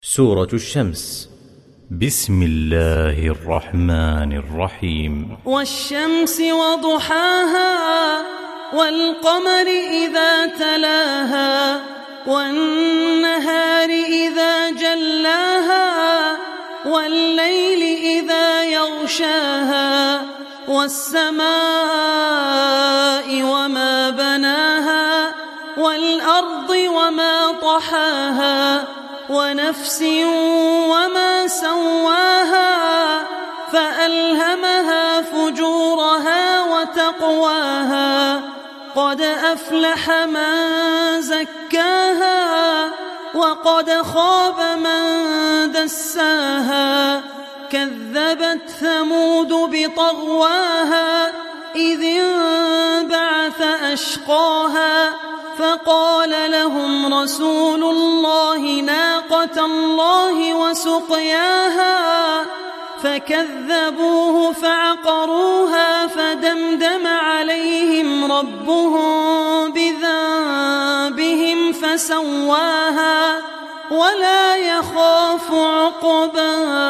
سورة الشمس. بسم الله الرحمن الرحيم. والشمس وضحاها والقمر إذا تلاها والنهار إذا جلاها والليل إذا يغشاها والسماء وما بناها والأرض وما طحاها ونفس وما سواها فألهمها فجورها وتقواها قد أفلح من زكاها وقد خاب من دساها كذبت ثمود بطغواها إذ انبعث أشقاها فقال لهم رسول الله ناقة الله وسقياها فكذبوه فعقروها فدمدم عليهم ربهم بذنبهم فسواها ولا يخاف عقباها.